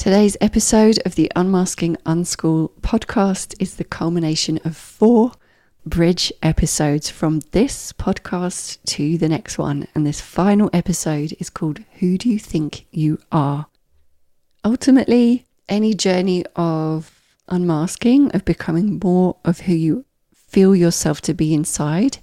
Today's episode of the Unmasking Unschool podcast is the culmination of 4 bridge episodes from this podcast to the next one. And this final episode is called Who Do You Think You Are? Ultimately, any journey of unmasking, of becoming more of who you feel yourself to be inside,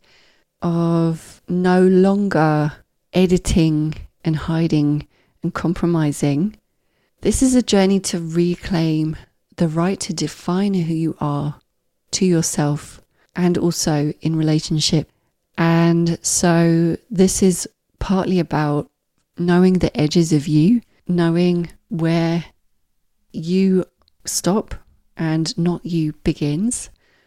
of no longer editing and hiding and compromising. This is a journey to reclaim the right to define who you are to yourself and also in relationship. And so this is partly about knowing the edges of you, knowing where you stop and not you begins,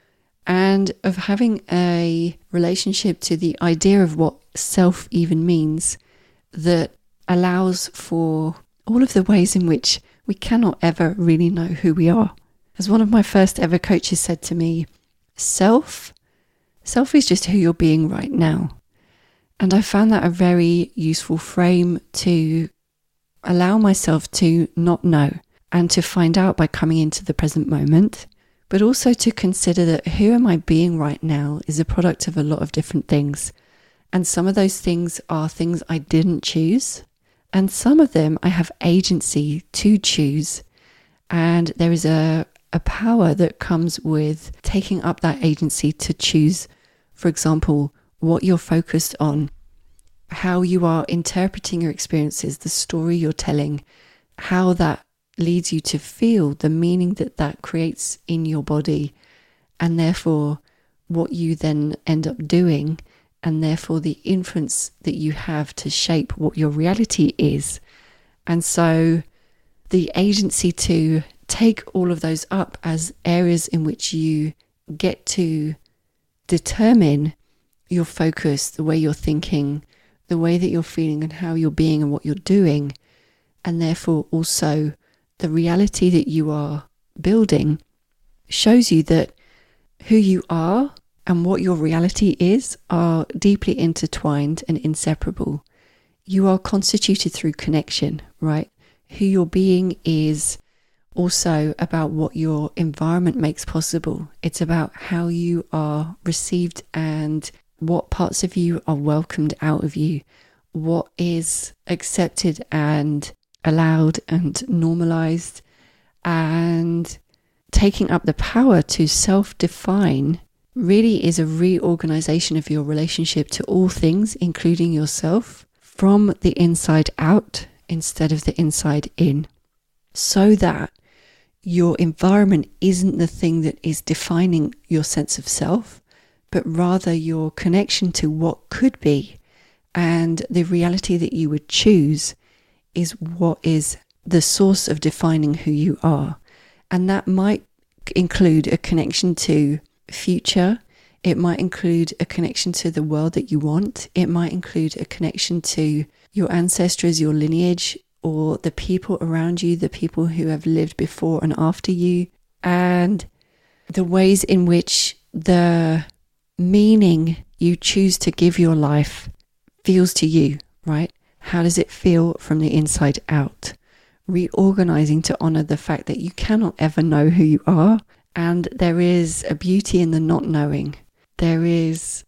and of having a relationship to the idea of what self even means that allows for all of the ways in which we cannot ever really know who we are. As one of my first ever coaches said to me, self is just who you're being right now. And I found that a very useful frame to allow myself to not know and to find out by coming into the present moment, but also to consider that who am I being right now is a product of a lot of different things. And some of those things are things I didn't choose. And some of them I have agency to choose. And there is a power that comes with taking up that agency to choose, for example, what you're focused on, how you are interpreting your experiences, the story you're telling, how that leads you to feel, the meaning that that creates in your body, and therefore what you then end up doing, and therefore the influence that you have to shape what your reality is. And so the agency to take all of those up as areas in which you get to determine your focus, the way you're thinking, the way that you're feeling and how you're being and what you're doing, and therefore also the reality that you are building, shows you that who you are and what your reality is are deeply intertwined and inseparable. You are constituted through connection, right? Who you're being is also about what your environment makes possible. It's about how you are received and what parts of you are welcomed out of you, what is accepted and allowed and normalized, and taking up the power to self-define really is a reorganization of your relationship to all things, including yourself, from the inside out instead of the inside in, so that your environment isn't the thing that is defining your sense of self, but rather your connection to what could be, and the reality that you would choose is what is the source of defining who you are. And that might include a connection to future. It might include a connection to the world that you want. It might include a connection to your ancestors, your lineage, or the people around you, the people who have lived before and after you, and the ways in which the meaning you choose to give your life feels to you, right? How does it feel from the inside out? Reorganizing to honor the fact that you cannot ever know who you are. And there is a beauty in the not knowing. There is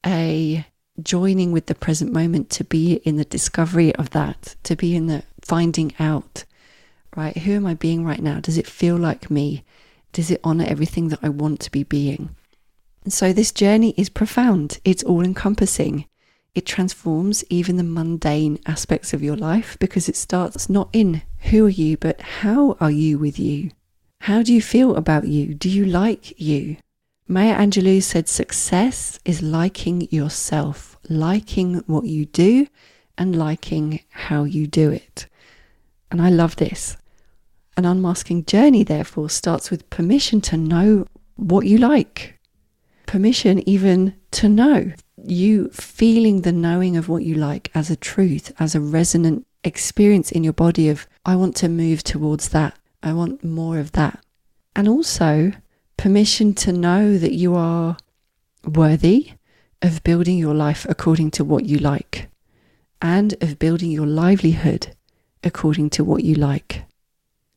a joining with the present moment to be in the discovery of that, to be in the finding out, right? Who am I being right now? Does it feel like me? Does it honor everything that I want to be being? And so this journey is profound. It's all encompassing. It transforms even the mundane aspects of your life, because it starts not in who are you, but how are you with you? How do you feel about you? Do you like you? Maya Angelou said success is liking yourself, liking what you do and liking how you do it. And I love this. An unmasking journey, therefore, starts with permission to know what you like. Permission even to know. You feeling the knowing of what you like as a truth, as a resonant experience in your body of, I want to move towards that. I want more of that. And also permission to know that you are worthy of building your life according to what you like, and of building your livelihood according to what you like.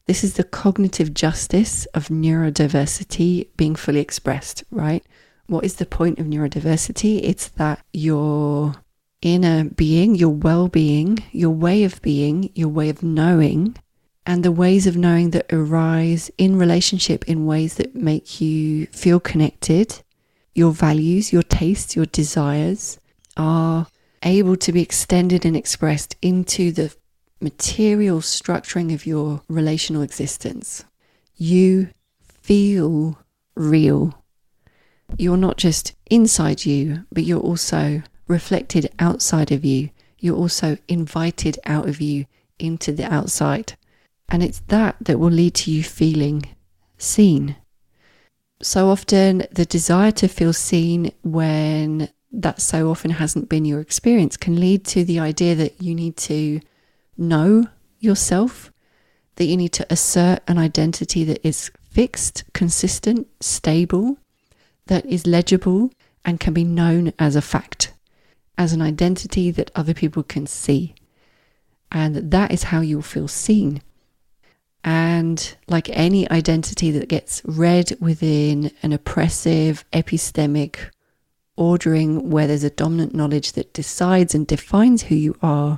This is the cognitive justice of neurodiversity being fully expressed, right? What is the point of neurodiversity? It's that your inner being, your well-being, your way of being, your way of knowing, and the ways of knowing that arise in relationship in ways that make you feel connected, your values, your tastes, your desires are able to be extended and expressed into the material structuring of your relational existence. You feel real. You're not just inside you, but you're also reflected outside of you. You're also invited out of you into the outside. And it's that will lead to you feeling seen. So often the desire to feel seen, when that so often hasn't been your experience, can lead to the idea that you need to know yourself, that you need to assert an identity that is fixed, consistent, stable, that is legible and can be known as a fact, as an identity that other people can see. And that is how you'll feel seen. And like any identity that gets read within an oppressive, epistemic ordering where there's a dominant knowledge that decides and defines who you are,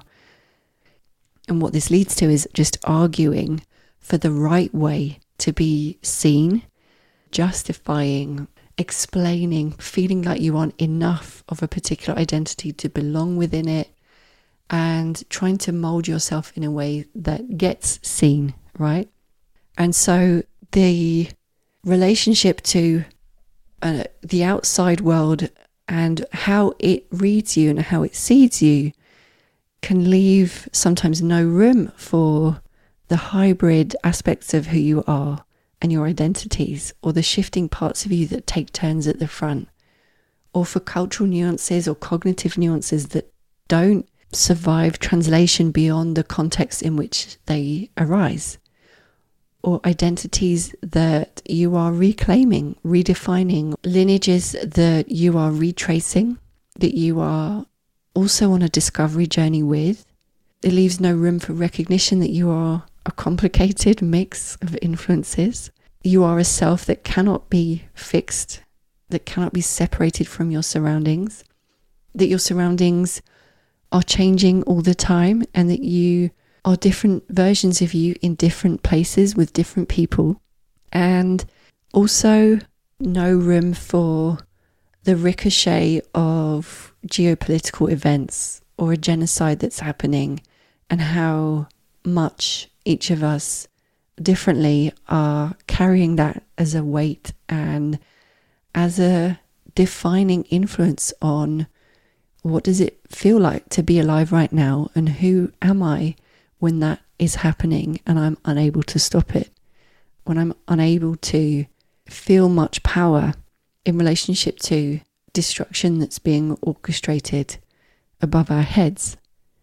and what this leads to is just arguing for the right way to be seen, justifying, explaining, feeling like you want enough of a particular identity to belong within it, and trying to mold yourself in a way that gets seen, right? And so the relationship to the outside world and how it reads you and how it sees you can leave sometimes no room for the hybrid aspects of who you are and your identities, or the shifting parts of you that take turns at the front, or for cultural nuances or cognitive nuances that don't survive translation beyond the context in which they arise, or identities that you are reclaiming, redefining, lineages that you are retracing, that you are also on a discovery journey with. It leaves no room for recognition that you are a complicated mix of influences. You are a self that cannot be fixed, that cannot be separated from your surroundings, that your surroundings are changing all the time, and that you are different versions of you in different places with different people. And also no room for the ricochet of geopolitical events or a genocide that's happening, and how much each of us differently are carrying that as a weight and as a defining influence on what does it feel like to be alive right now, and who am I when that is happening and I'm unable to stop it, when I'm unable to feel much power in relationship to destruction that's being orchestrated above our heads.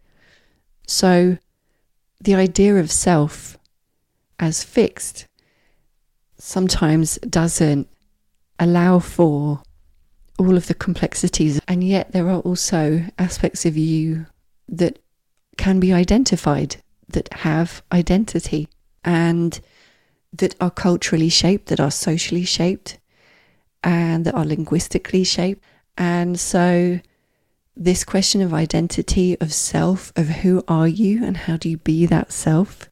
So the idea of self as fixed sometimes doesn't allow for all of the complexities, and yet there are also aspects of you that can be identified, that have identity, and that are culturally shaped, that are socially shaped, and that are linguistically shaped. And so this question of identity, of self, of who are you and how do you be that self,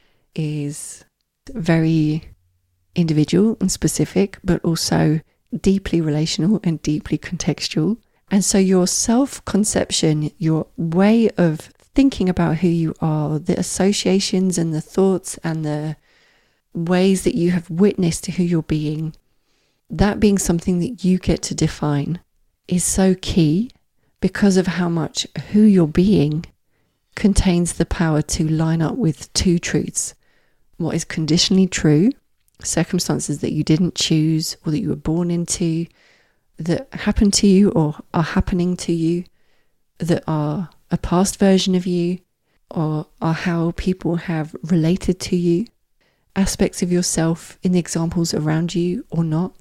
is very individual and specific, but also deeply relational and deeply contextual. And so your self-conception, your way of thinking about who you are, the associations and the thoughts and the ways that you have witnessed who you're being, that being something that you get to define, is so key, because of how much who you're being contains the power to line up with two truths. What is conditionally true, circumstances that you didn't choose or that you were born into, that happen to you or are happening to you, that are a past version of you, or are how people have related to you, aspects of yourself in the examples around you or not.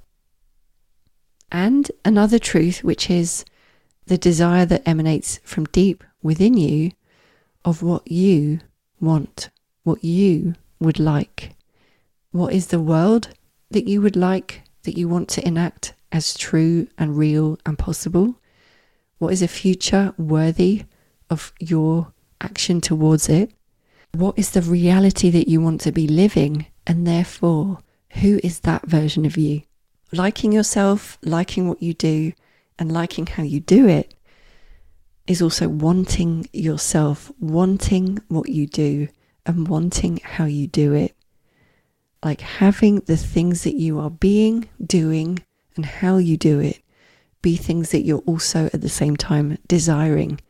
And another truth, which is the desire that emanates from deep within you of what you want, what you would like, What is the world that you would like, that you want to enact as true and real and possible? What is a future worthy of your action towards it? What is the reality that you want to be living? And therefore, who is that version of you? Liking yourself, liking what you do, and liking how you do it is also wanting yourself, wanting what you do, and wanting how you do it. Like having the things that you are being, doing, and how you do it be things that you're also at the same time desiring.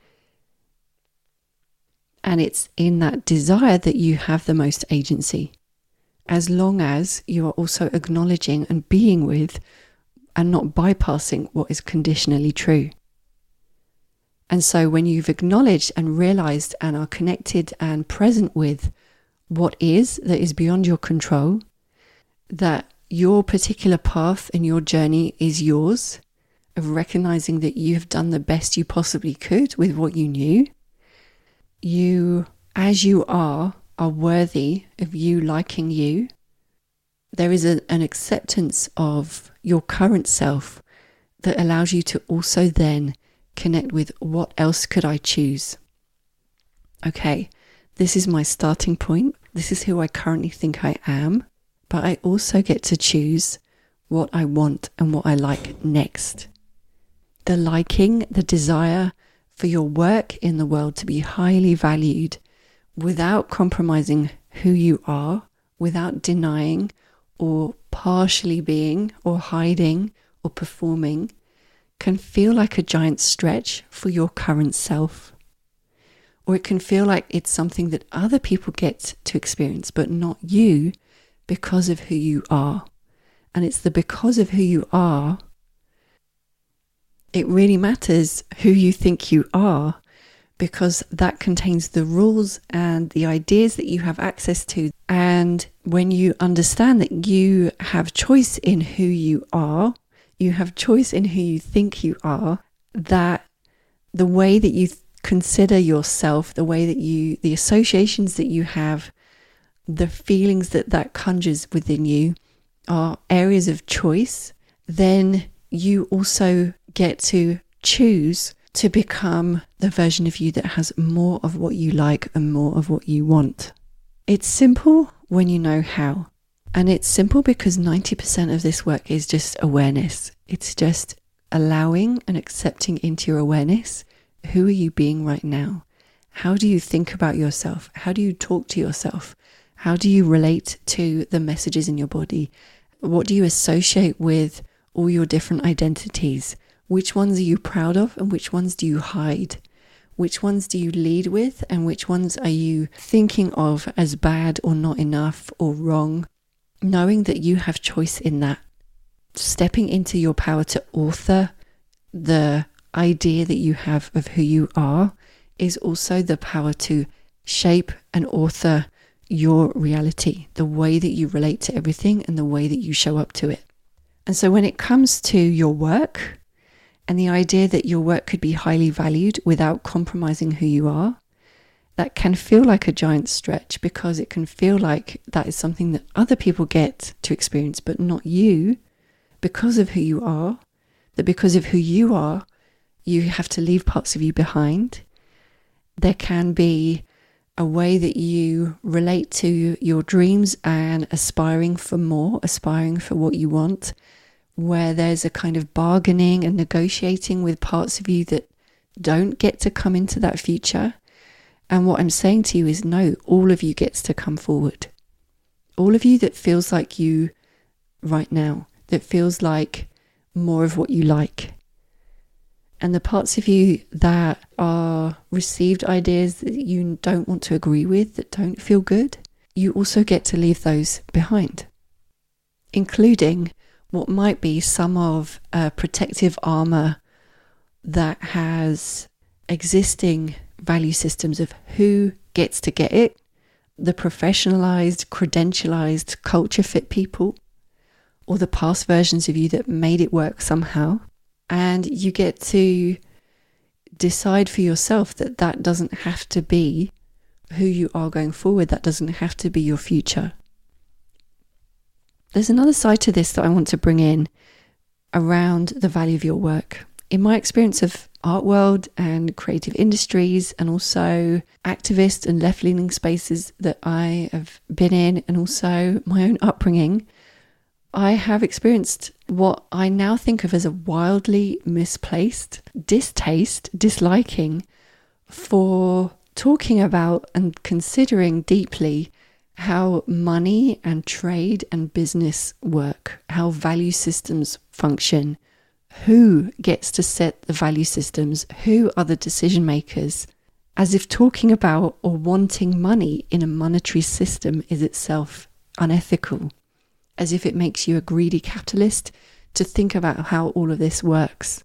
And it's in that desire that you have the most agency, as long as you are also acknowledging and being with and not bypassing what is conditionally true. And so when you've acknowledged and realized and are connected and present with what is that is beyond your control, that your particular path and your journey is yours, of recognizing that you have done the best you possibly could with what you knew, you, as you are worthy of you liking you. There is an acceptance of your current self that allows you to also then connect with what else could I choose? Okay, this is my starting point. This is who I currently think I am, but I also get to choose what I want and what I like next. The liking, the desire for your work in the world to be highly valued without compromising who you are, without denying or partially being or hiding or performing, can feel like a giant stretch for your current self. Or it can feel like it's something that other people get to experience, but not you, because of who you are. And it's the because of who you are, it really matters who you think you are, because that contains the rules and the ideas that you have access to. And when you understand that you have choice in who you are, you have choice in who you think you are, that the way that you consider yourself, the way that the associations that you have, the feelings that conjures within you are areas of choice, then you also get to choose to become the version of you that has more of what you like and more of what you want. It's simple when you know how. And it's simple because 90% of this work is just awareness. It's just allowing and accepting into your awareness, who are you being right now? How do you think about yourself? How do you talk to yourself? How do you relate to the messages in your body? What do you associate with all your different identities? Which ones are you proud of and which ones do you hide? Which ones do you lead with and which ones are you thinking of as bad or not enough or wrong? Knowing that you have choice in that. Stepping into your power to author the idea that you have of who you are is also the power to shape and author your reality, the way that you relate to everything and the way that you show up to it. And so when it comes to your work and the idea that your work could be highly valued without compromising who you are, that can feel like a giant stretch, because it can feel like that is something that other people get to experience, but not you, because of who you are, that because of who you are, you have to leave parts of you behind. There can be a way that you relate to your dreams and aspiring for more, aspiring for what you want, where there's a kind of bargaining and negotiating with parts of you that don't get to come into that future. And what I'm saying to you is no, all of you gets to come forward. All of you that feels like you right now, that feels like more of what you like. And the parts of you that are received ideas that you don't want to agree with, that don't feel good, you also get to leave those behind. Including what might be some of a protective armor that has existing value systems of who gets to get it, the professionalized, credentialized, culture fit people, or the past versions of you that made it work somehow. And you get to decide for yourself that that doesn't have to be who you are going forward. That doesn't have to be your future. there's another side to this that I want to bring in around the value of your work. In my experience of art world and creative industries, and also activist and left-leaning spaces that I have been in, and also my own upbringing, I have experienced what I now think of as a wildly misplaced disliking for talking about and considering deeply how money and trade and business work, how value systems function, who gets to set the value systems, who are the decision makers, as if talking about or wanting money in a monetary system is itself unethical, as if it makes you a greedy capitalist to think about how all of this works.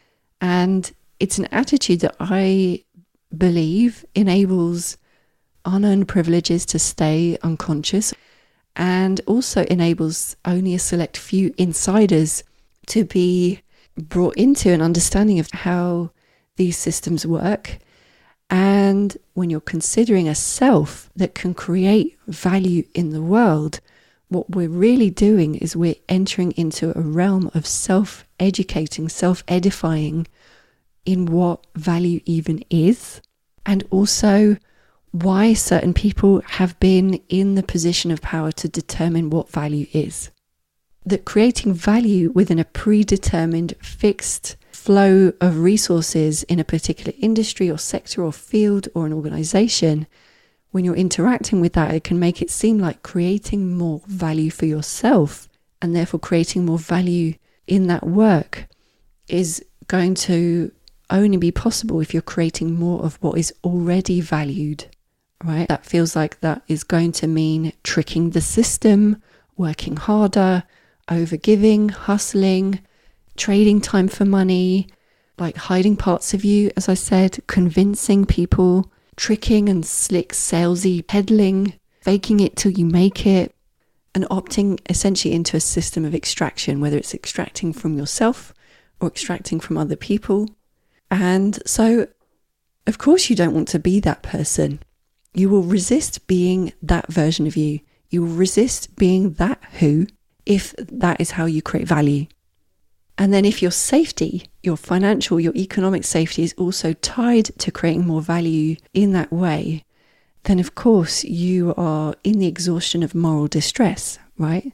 And it's an attitude that I believe enables unearned privileges to stay unconscious, and also enables only a select few insiders to be brought into an understanding of how these systems work. And when you're considering a self that can create value in the world, what we're really doing is we're entering into a realm of self-educating, self-edifying in what value even is, and also why certain people have been in the position of power to determine what value is. That creating value within a predetermined, fixed flow of resources in a particular industry or sector or field or an organization, when you're interacting with that, it can make it seem like creating more value for yourself, and therefore creating more value in that work is going to only be possible if you're creating more of what is already valued, right? That feels like that is going to mean tricking the system, working harder, overgiving, hustling, trading time for money, like hiding parts of you, as I said, convincing people, tricking and slick salesy peddling, faking it till you make it, and opting essentially into a system of extraction, whether it's extracting from yourself or extracting from other people. And so, of course, you don't want to be that person. You will resist being that version of you. You will resist being that who, if that is how you create value. And then if your safety, your financial, your economic safety is also tied to creating more value in that way, then of course you are in the exhaustion of moral distress, right?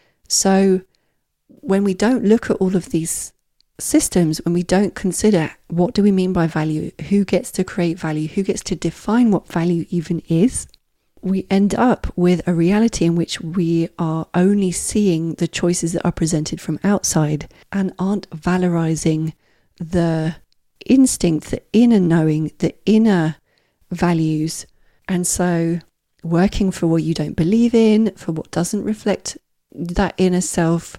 So when we don't look at all of these systems, when we don't consider what do we mean by value, who gets to create value, who gets to define what value even is, we end up with a reality in which we are only seeing the choices that are presented from outside and aren't valorizing the instinct, the inner knowing, the inner values. And so working for what you don't believe in, for what doesn't reflect that inner self,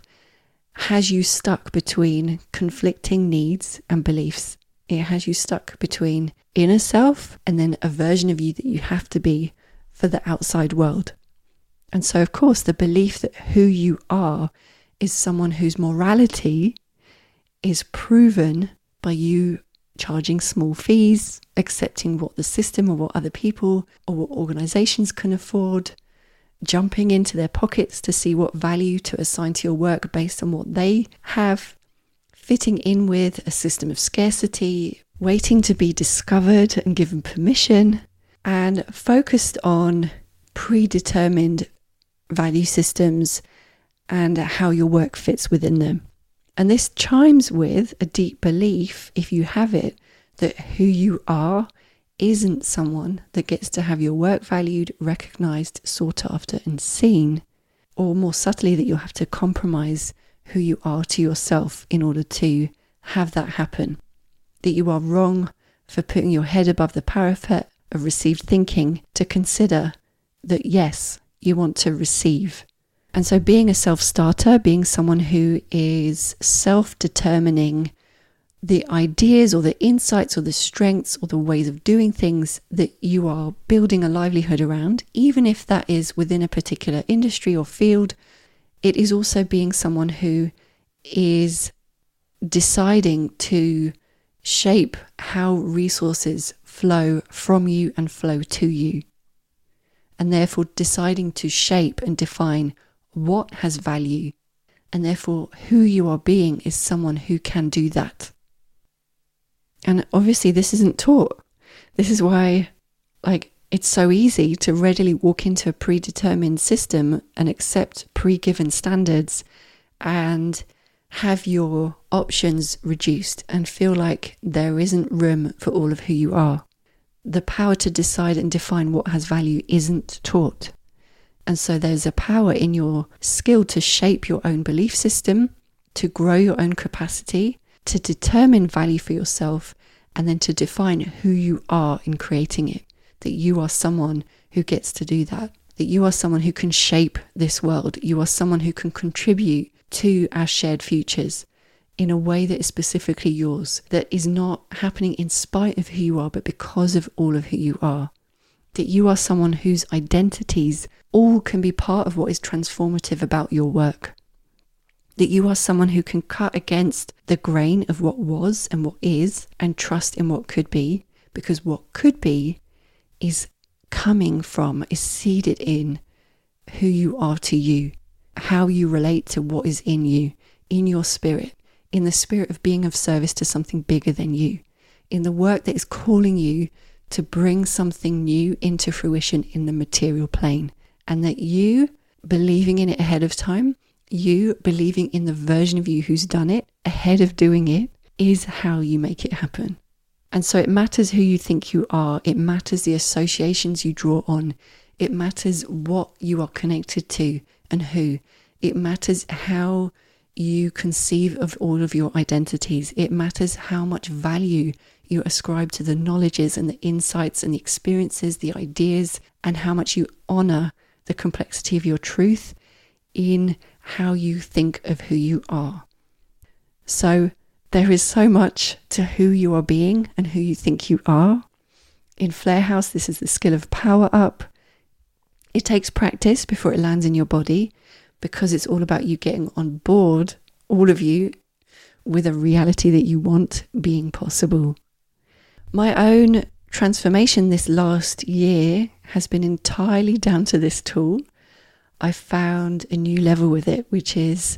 has you stuck between conflicting needs and beliefs. It has you stuck between inner self and then a version of you that you have to be for the outside world. And so, of course, the belief that who you are is someone whose morality is proven by you charging small fees, accepting what the system or what other people or what organizations can afford, jumping into their pockets to see what value to assign to your work based on what they have, fitting in with a system of scarcity, waiting to be discovered and given permission, and focused on predetermined value systems and how your work fits within them. And this chimes with a deep belief, if you have it, that who you are isn't someone that gets to have your work valued, recognized, sought after, and seen, or more subtly, that you'll have to compromise who you are to yourself in order to have that happen. That you are wrong for putting your head above the parapet of received thinking to consider that, yes, you want to receive. And so being a self-starter, being someone who is self-determining the ideas or the insights or the strengths or the ways of doing things that you are building a livelihood around, even if that is within a particular industry or field, it is also being someone who is deciding to shape how resources flow from you and flow to you, and therefore deciding to shape and define what has value, and therefore who you are being is someone who can do that. And obviously this isn't taught. This is why, it's so easy to readily walk into a predetermined system and accept pre-given standards and have your options reduced and feel like there isn't room for all of who you are. The power to decide and define what has value isn't taught. And so there's a power in your skill to shape your own belief system, to grow your own capacity, to determine value for yourself, and then to define who you are in creating it. That you are someone who gets to do that. That you are someone who can shape this world. You are someone who can contribute to our shared futures in a way that is specifically yours. That is not happening in spite of who you are, but because of all of who you are. That you are someone whose identities all can be part of what is transformative about your work. That you are someone who can cut against the grain of what was and what is and trust in what could be, because what could be is coming from, is seeded in who you are to you, how you relate to what is in you, in your spirit, in the spirit of being of service to something bigger than you, in the work that is calling you to bring something new into fruition in the material plane. And that you believing in it ahead of time, you believing in the version of you who's done it ahead of doing it, is how you make it happen. And so it matters who you think you are. It matters the associations you draw on. It matters what you are connected to and who. It matters how you conceive of all of your identities. It matters how much value you ascribe to the knowledges and the insights and the experiences, the ideas, and how much you honor the complexity of your truth in how you think of who you are. So there is so much to who you are being and who you think you are. In Flare House, this is the skill of power up. It takes practice before it lands in your body, because it's all about you getting on board, all of you, with a reality that you want being possible. My own transformation this last year has been entirely down to this tool. I found a new level with it, which is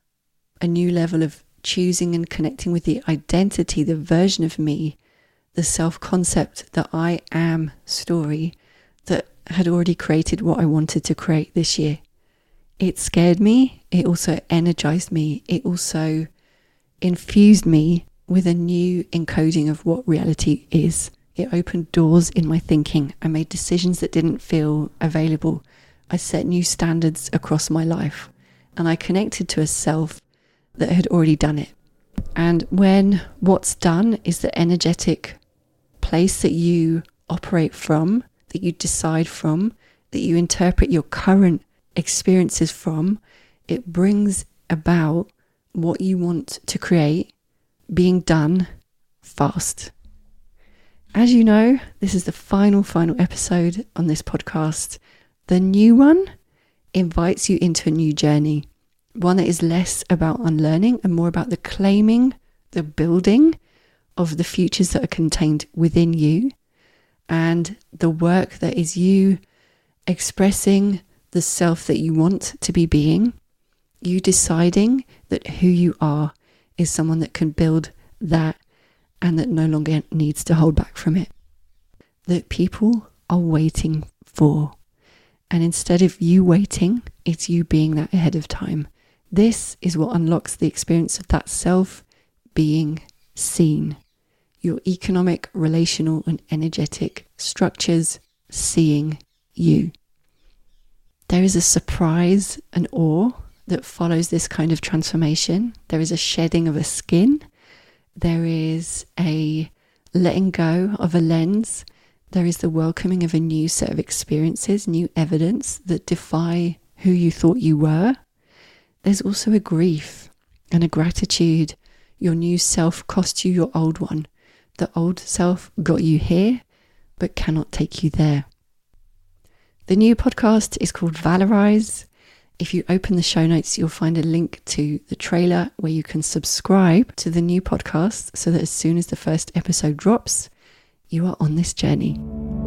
a new level of choosing and connecting with the identity, the version of me, the self-concept, the I am story that had already created what I wanted to create this year. It scared me. It also energized me. It also infused me with a new encoding of what reality is. It opened doors in my thinking. I made decisions that didn't feel available. I set new standards across my life, and I connected to a self that had already done it. And when what's done is the energetic place that you operate from, that you decide from, that you interpret your current experiences from, it brings about what you want to create being done fast. As you know, this is the final episode on this podcast. The new one invites you into a new journey, one that is less about unlearning and more about the claiming, the building of the futures that are contained within you, and the work that is you expressing the self that you want to be being, you deciding that who you are is someone that can build that and that no longer needs to hold back from it. That people are waiting for. And instead of you waiting, it's you being that ahead of time. This is what unlocks the experience of that self being seen. Your economic, relational, and energetic structures seeing you. There is a surprise and awe that follows this kind of transformation. There is a shedding of a skin. There is a letting go of a lens. There is the welcoming of a new set of experiences, new evidence that defy who you thought you were. There's also a grief and a gratitude. Your new self cost you your old one. The old self got you here, but cannot take you there. The new podcast is called Valorize. If you open the show notes, you'll find a link to the trailer where you can subscribe to the new podcast so that as soon as the first episode drops, you are on this journey.